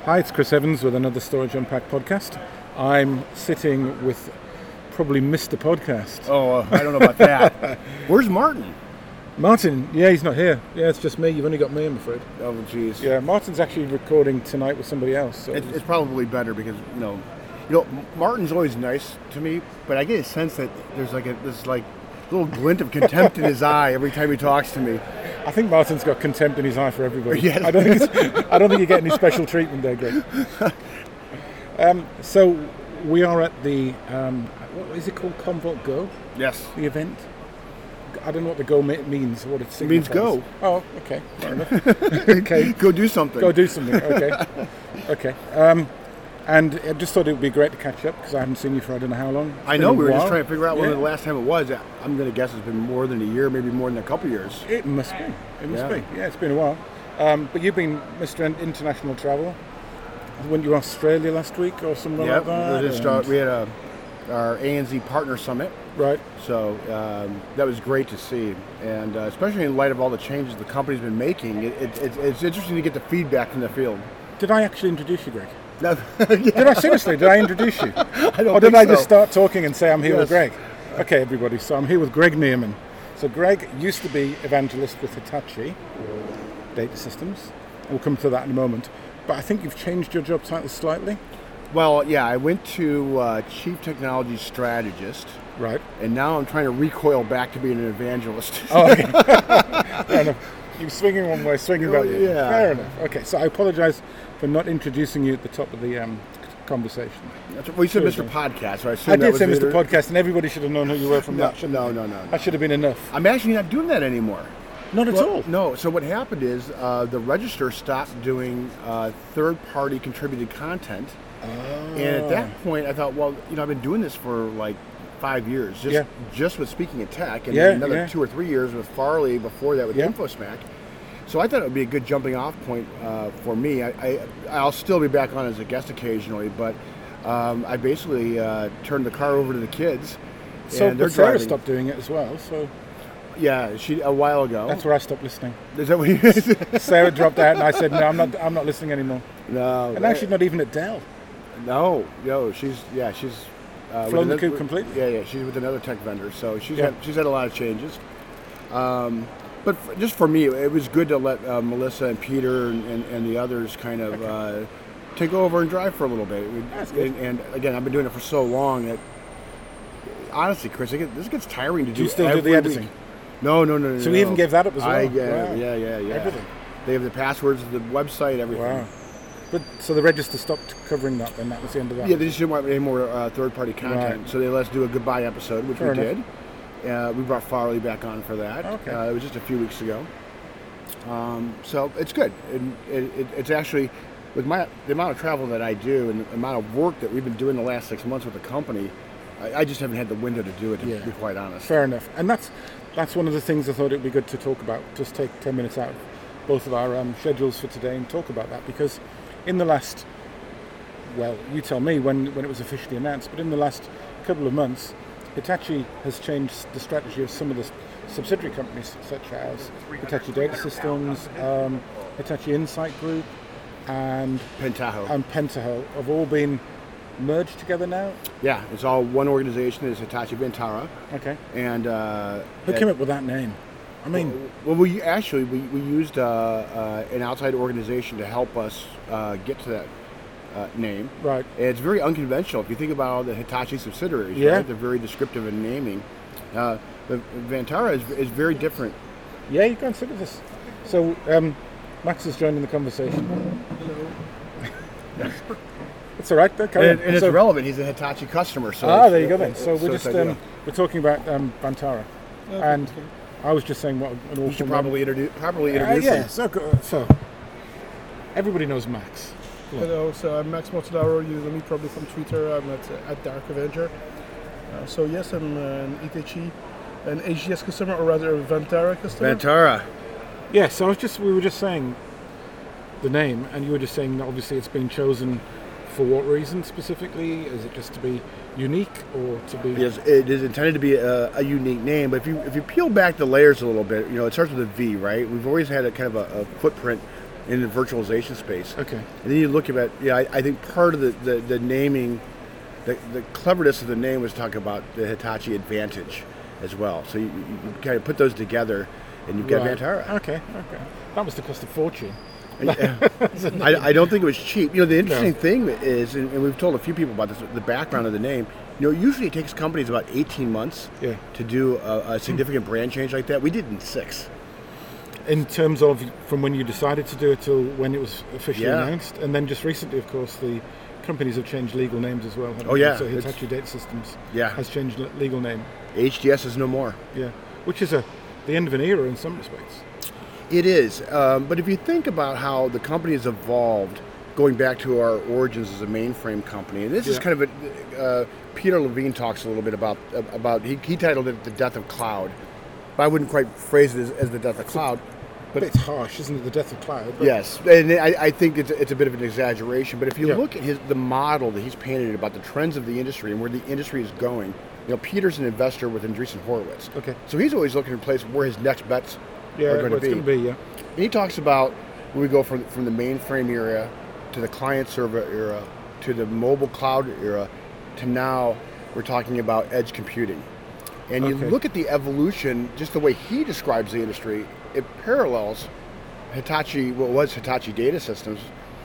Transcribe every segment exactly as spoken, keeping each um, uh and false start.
Hi, it's Chris Evans with another Storage Unpacked podcast. I'm sitting with probably Mister Podcast. Oh, uh, I don't know about that. Where's Martin? Martin, yeah, he's not here. Yeah, it's just me. You've only got me, I'm afraid. Oh, jeez. Yeah, Martin's actually recording tonight with somebody else. So It's, it's probably better because, you know, you know, Martin's always nice to me, but I get a sense that there's like a this like little glint of contempt in his eye every time he talks to me. I think Martin's got contempt in his eye for everybody. Yes. I don't think it's, I don't think you get any special treatment there, Greg. Um, so we are at the um, what is it called? Commvault Go, Yes. the event. I don't know what the Go me- means. What it It means signifies. go. Oh, okay, fair enough. Okay, Go do something. go do something. Okay, okay. Um, and I just thought it would be great to catch up because I haven't seen you for I don't know how long. It's I been know, a we were just while. trying to figure out when Yeah. the last time it was. I'm going to guess it's been more than a year, maybe more than a couple years. It must be. It must Yeah. be. Yeah, it's been a while. Um, but you've been Mister International Travel. Went you to Australia last week or somewhere Yep. like that? We, just, uh, and- we had a, our A N Z Partner Summit. Right. So um, that was great to see, and uh, especially in light of all the changes the company's been making, it, it, it's, it's interesting to get the feedback from the field. Did I actually introduce you, Greg? Yeah. Did I seriously? Did I introduce you? I don't Or did think I just so. start talking and say I'm here with Yes. Greg? Okay, everybody. So I'm here with Greg Neerman. So Greg used to be evangelist with Hitachi Data Systems. We'll come to that in a moment. But I think you've changed your job title slightly. Well, yeah, I went to uh, Chief Technology Strategist, Right. and now I'm trying to recoil back to being an evangelist. Oh, okay. Fair enough. You're swinging one way, swinging the Oh, other. yeah. Fair enough. Okay, so I apologise for not introducing you at the top of the um, conversation. That's what, well, you said Sure, Mister sure. Podcast, so I assume I that did was say Mister either- Podcast, and everybody should have known who you were from No, that. shouldn't no, they? no, no. That should have been enough. I'm actually not doing that anymore. Not at Well, all. No. So what happened is uh, the Register stopped doing uh, third-party contributed content, and at that point, I thought, well, you know, I've been doing this for like five years, just Yeah. just with Speaking of Tech, and Yeah, then another yeah. two or three years with Farley before that with Yeah. InfoSmack. So I thought it would be a good jumping-off point uh, for me. I, I I'll still be back on as a guest occasionally, but um, I basically uh, turned the car over to the kids. So and they're but Sarah driving. stopped doing it as well. So Yeah, she a while ago. that's where I stopped listening. Is that what you Sarah dropped out, and I said, "No, I'm not. I'm not listening anymore." No. And now she's not even at Dell. No, no, she's yeah, she's uh, with Flown the another- coop completely? Yeah, yeah, she's with another tech vendor, so she's Yeah. had she's had a lot of changes. Um, but f- just for me, it was good to let uh, Melissa and Peter and, and, and the others kind of uh, take over and drive for a little bit. We- That's good. And, and again, I've been doing it for so long that honestly, Chris, it get, this gets tiring to do. Do you still do every the week. editing? No, no, no, no. So no. we even gave that up as well. I, yeah, Wow. yeah, yeah, yeah. Everything. They have the passwords, the website, everything. Wow. But so the register stopped covering that. Then that was the end of that. Yeah, they just didn't want any more uh, third-party content, Right. so they let us do a goodbye episode, which Fair we enough. did. Uh, we brought Farley back on for that. Okay. Uh, it was just a few weeks ago. Um, so it's good. And it, it, it's actually, with my the amount of travel that I do and the amount of work that we've been doing the last six months with the company, I, I just haven't had the window to do it, to Yeah. be quite honest. Fair enough. And that's that's one of the things I thought it would be good to talk about. Just take ten minutes out of both of our um, schedules for today and talk about that, because in the last, well, you tell me when, when it was officially announced, but in the last couple of months, Hitachi has changed the strategy of some of the s- subsidiary companies, such as Hitachi Data Systems, um, Hitachi Insight Group, and, Pentaho. and Pentaho have all been merged together now. yeah, it's all one organization. It's Hitachi Vantara. Okay. And uh, Who came up with that name? I mean, Well, we actually we, we used uh, uh, an outside organization to help us uh, get to that uh, name. right. And it's very unconventional if you think about all the Hitachi subsidiaries. Yeah. Right? They're very descriptive in naming. Uh, the Vantara is, is very different. Yeah, you can sit with us. So, um, Max is joining the conversation. It's all right. Though, carry And, on. and it's So- relevant. He's a Hitachi customer. So Ah, it's- there you go then. it- So we're it's just ideal. um, we're talking about um, Vantara, and I was just saying what an awful you should name- probably introduce properly Uh, introduce yeah. him. So, go- so everybody knows Max. Hello, so I'm Max Mortadaro. You know me probably from Twitter. I'm at, uh, at Dark Avenger. Uh, so yes, I'm uh, an Hitachi, an A G S customer, or rather a Vantara customer. Vantara. Yeah. So I was just we were just saying the name, and you were just saying that obviously it's been chosen for what reason specifically? Is it just to be unique or to be? Yes, it is intended to be a, a unique name, but if you if you peel back the layers a little bit, you know, it starts with a V, right? We've always had a kind of a, a footprint in the virtualization space. Okay. And then you look at, yeah, I, I think part of the, the, the naming, the, the cleverness of the name was talking about the Hitachi Advantage as well. So you, you, you kind of put those together, and you've got Right. Vantara. Okay, okay. That must have cost a fortune. I, I don't think it was cheap. You know, the interesting No. thing is, and, and we've told a few people about this, the background of the name. You know, usually it takes companies about eighteen months Yeah. to do a, a significant brand change like that. We did it in six. In terms of from when you decided to do it till when it was officially Yeah. announced, and then just recently, of course, the companies have changed legal names as well. haven't Oh, they? yeah, So it's- Hitachi Data Systems Yeah. has changed le- legal name. H D S is no more. Yeah, which is a the end of an era in some respects. It is. Um, but if you think about how the company has evolved, going back to our origins as a mainframe company, and this is Yeah. kind of a, uh, Peter Levine talks a little bit about, about he, he titled it The Death of Cloud. But I wouldn't quite phrase it as, as the death of cloud. But it's harsh, isn't it? The death of cloud. But Yes, and I, I think it's, it's a bit of an exaggeration. But if you Yeah. look at his the model that he's painted about the trends of the industry and where the industry is going, you know, Peter's an investor with Andreessen Horowitz. Okay. So he's always looking for a place where his next bets yeah, are going well, to it's be. going to be. Yeah. And he talks about when we go from from the mainframe era to the client server era to the mobile cloud era to now we're talking about edge computing. And you Okay. look at the evolution, just the way he describes the industry, it parallels Hitachi, what was Hitachi Data Systems,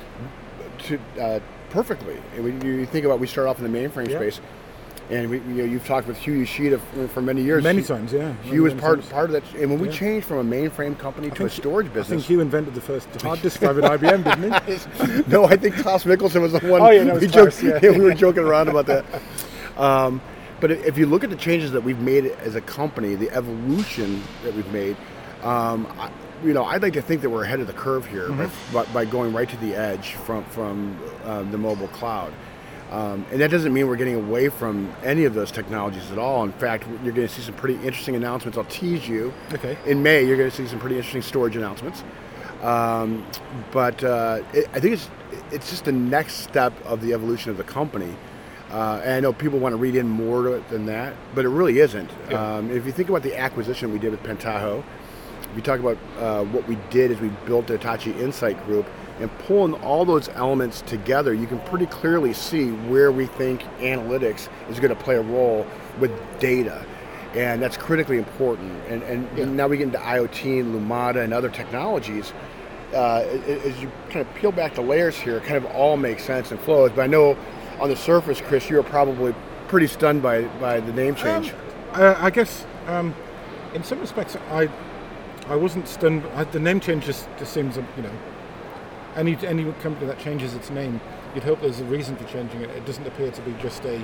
to uh, perfectly. And when you think about, we start off in the mainframe Yeah. space, and we, you know, you've talked with Hugh Yoshida for, for many years. Many Hugh- times, yeah. Hugh was Many part times. part of that. And when we Yeah. changed from a mainframe company to a think- storage I think business, Hugh invented the first hard disk drive at I B M, didn't he? no, I think Klaus Mickelson was the one. Oh, yeah, that was we, Klaus, joked, yeah. we were joking around about that. Um, but if you look at the changes that we've made as a company, the evolution that we've made, um, I, you know, I'd like to think that we're ahead of the curve here Mm-hmm. by, by going right to the edge from from uh, the mobile cloud. Um, and that doesn't mean we're getting away from any of those technologies at all. In fact, you're going to see some pretty interesting announcements. I'll tease you. Okay. In May, you're going to see some pretty interesting storage announcements. Um, but uh, it, I think it's it's just the next step of the evolution of the company. Uh, and I know people want to read in more to it than that, but it really isn't. Yeah. Um, if you think about the acquisition we did with Pentaho, if you talk about uh, what we did is we built the Hitachi Insight Group, and pulling all those elements together, you can pretty clearly see where we think analytics is going to play a role with data. And that's critically important. And, and Yeah. now we get into IoT and Lumada and other technologies. Uh, a- as you kind of peel back the layers here, it kind of all makes sense and flows. But I know on the surface, Chris, you're probably pretty stunned by, by the name change. Um, uh, I guess um, in some respects, I I wasn't stunned. I, the name change just, just seems, um, you know, any any company that changes its name, you'd hope there's a reason for changing it. It doesn't appear to be just a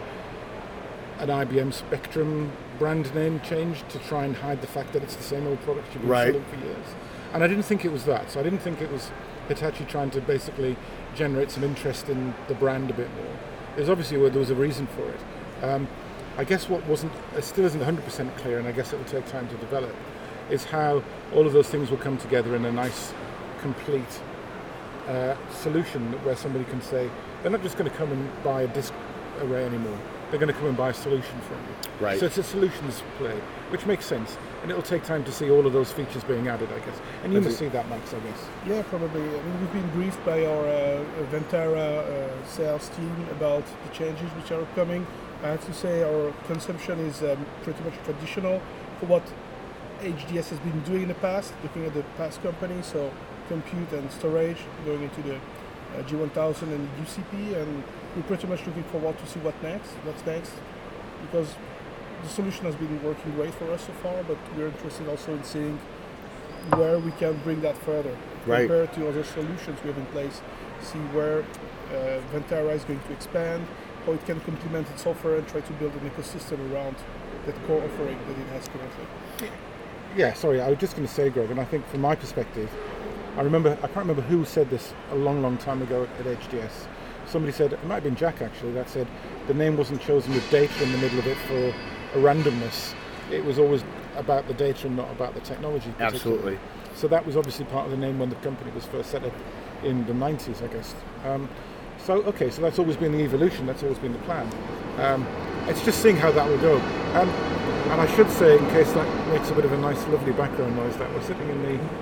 an I B M Spectrum brand name change to try and hide the fact that it's the same old product you've been Right. selling for years. And I didn't think it was that. So I didn't think it was Hitachi trying to basically generate some interest in the brand a bit more. There's obviously there was a reason for it. Um, I guess what wasn't, it still isn't one hundred percent clear, and I guess it will take time to develop, is how all of those things will come together in a nice, complete uh, solution where somebody can say, they're not just going to come and buy a disk array anymore, they're going to come and buy a solution from you. Right. So it's a solutions play, which makes sense, and it'll take time to see all of those features being added, I guess. And you That's must it. see that, Max, I guess. Yeah, probably. I mean, we've been briefed by our uh, Vantara uh, sales team about the changes which are coming. I have to say our consumption is um, pretty much traditional for what H D S has been doing in the past, looking at the past companies, so compute and storage, going into the uh, G one thousand and U C P, and we're pretty much looking forward to see what next, what's next, because the solution has been working great for us so far, but we're interested also in seeing where we can bring that further Right. compared to other solutions we have in place. See where uh, Vantara is going to expand, how it can complement its offer, and try to build an ecosystem around that core offering that it has currently. Yeah, sorry, I was just going to say, Greg, and I think from my perspective, I remember, I can't remember who said this a long, long time ago at H D S. Somebody said, it might have been Jack actually, that said the name wasn't chosen with data in the middle of it for a randomness. It was always about the data and not about the technology. particularly. Absolutely. So that was obviously part of the name when the company was first set up in the nineties, I guess. Um, so, okay, so that's always been the evolution, that's always been the plan. Um, it's just seeing how that will go. Um, and I should say, in case that makes a bit of a nice, lovely background noise, that we're sitting in the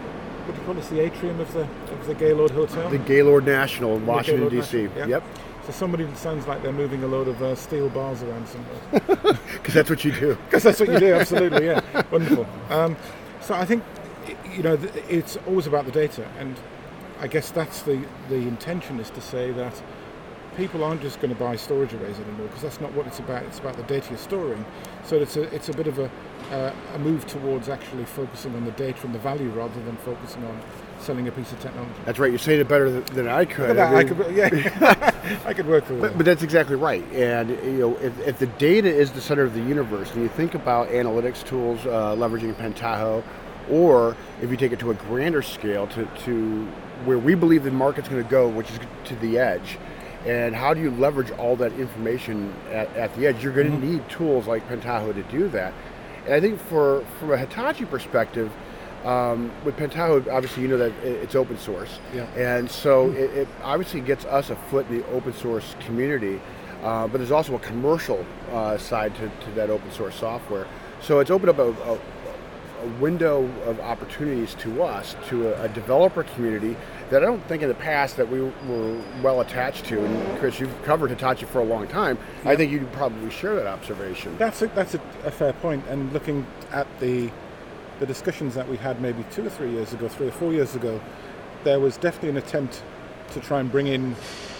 what do you call this? The atrium of the of the Gaylord Hotel. The Gaylord National in Washington, Gaylord D C. National, yeah. Yep. So somebody that sounds like they're moving a load of uh, steel bars around somewhere. Because that's what you do. Because that's what you do. Absolutely, yeah. Wonderful. Um, so I think, you know, it's always about the data, and I guess that's the the intention, is to say that people aren't just going to buy storage arrays anymore, because that's not what it's about. It's about the data you're storing. So it's a it's a bit of a uh, a move towards actually focusing on the data and the value rather than focusing on selling a piece of technology. That's right. You're saying it better than, than I could. Look at that. I I mean, could, yeah, I could work for but, that. but that's exactly right. And you know, if, if the data is the center of the universe, and you think about analytics tools uh, leveraging Pentaho, or if you take it to a grander scale, to, to where we believe the market's going to go, which is to the edge. And how do you leverage all that information at, at the edge? You're going to mm-hmm. need tools like Pentaho to do that. And I think for from a Hitachi perspective, um, with Pentaho, obviously you know that it's open source. Yeah. And so it, it obviously gets us a foot in the open source community, uh, but there's also a commercial uh, side to, to that open source software. So it's opened up a, a, a window of opportunities to us, to a, a developer community that I don't think in the past that we were well attached to. And Chris, you've covered Hitachi for a long time. Yeah. I think you'd probably share that observation. That's a, that's a, a fair point. And looking at the the discussions that we had maybe two or three years ago, three or four years ago, there was definitely an attempt to try and bring in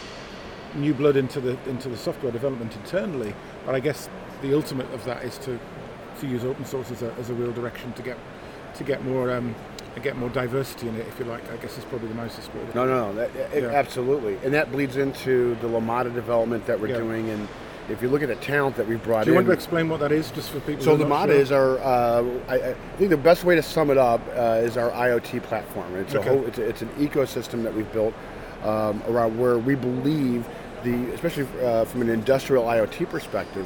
new blood into the into the software development internally. But I guess the ultimate of that is to to use open source as a, as a real direction to get to get more. Um, And get more diversity in it, if you like. I guess is probably the nicest word. No, no, no, that, it, yeah. absolutely, and that bleeds into the Lumada development that we're yeah. doing. And if you look at the talent that we brought in, do you in, want to explain what that is, just for people? So who are Lumada not sure? is our. Uh, I, I think the best way to sum it up uh, is our IoT platform. It's okay. a whole. It's, a, it's an ecosystem that we've built um, around where we believe the, especially uh, from an industrial IoT perspective.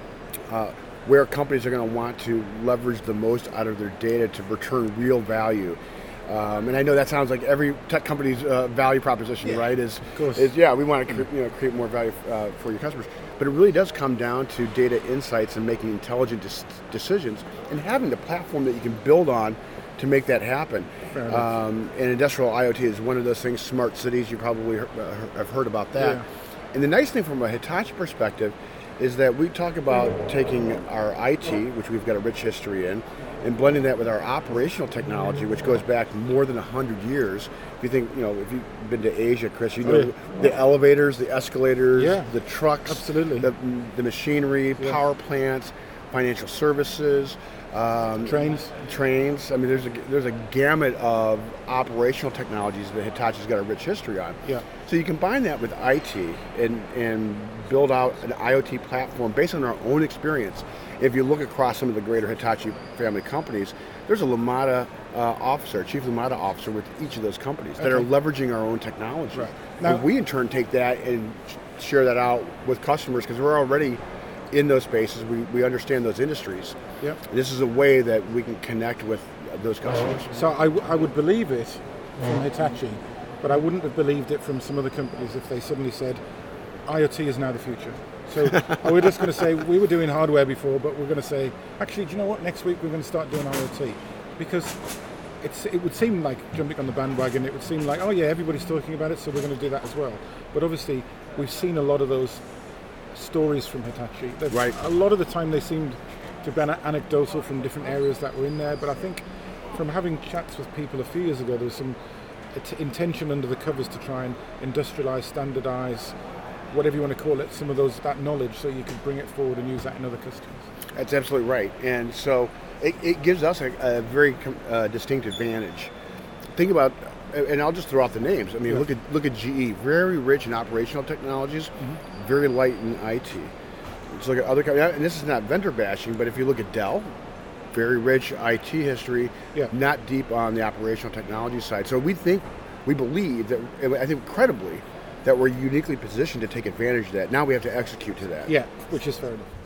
Uh, where companies are going to want to leverage the most out of their data to return real value. Um, and I know that sounds like every tech company's uh, value proposition, yeah, right? Is, of course. is yeah, we want to cre- you know, create more value uh, for your customers. But it really does come down to data insights and making intelligent dis- decisions and having the platform that you can build on to make that happen. Um, and industrial IoT is one of those things. Smart cities, you probably he- uh, have heard about that. Yeah. And the nice thing from a Hitachi perspective is that we talk about taking our I T, which we've got a rich history in, and blending that with our operational technology, which goes back more than one hundred years. If you think, you know, if you've been to Asia, Chris, you know oh, yeah. the elevators, the escalators, yeah. the trucks, absolutely, the, the machinery, yeah. power plants, financial services, um, trains. Trains. I mean, there's a there's a gamut of operational technologies that Hitachi's got a rich history on. Yeah. So you combine that with I T and and build out an IoT platform based on our own experience. If you look across some of the greater Hitachi family companies, there's a Lumada uh, officer, chief Lumada officer with each of those companies that okay. are leveraging our own technology. Right. Now, and we in turn take that and share that out with customers because we're already in those spaces. We, we understand those industries. Yep. This is a way that we can connect with those customers. So I, w- I would believe it from Hitachi, but I wouldn't have believed it from some other companies if they suddenly said, IoT is now the future. So we're just going to say, we were doing hardware before, but we're going to say, actually, do you know what? Next week we're going to start doing IoT. Because it's, it would seem like jumping on the bandwagon, it would seem like, oh yeah, everybody's talking about it, so we're going to do that as well. But obviously, we've seen a lot of those stories from Hitachi. There's right. A lot of the time they seemed to be anecdotal from different areas that were in there, but I think from having chats with people a few years ago, there was some intention under the covers to try and industrialize, standardize, whatever you want to call it, some of those that knowledge, so you can bring it forward and use that in other customers. That's absolutely right, and so it, it gives us a, a very uh, distinct advantage. Think about, and I'll just throw out the names. I mean, yeah. look at look at G E, very rich in operational technologies, mm-hmm. very light in I T. Let's look at other companies, and this is not vendor bashing, but if you look at Dell, very rich I T history, yeah. not deep on the operational technology side. So we think, we believe that, I think credibly, that we're uniquely positioned to take advantage of that. Now we have to execute to that. Yeah, which is fair enough.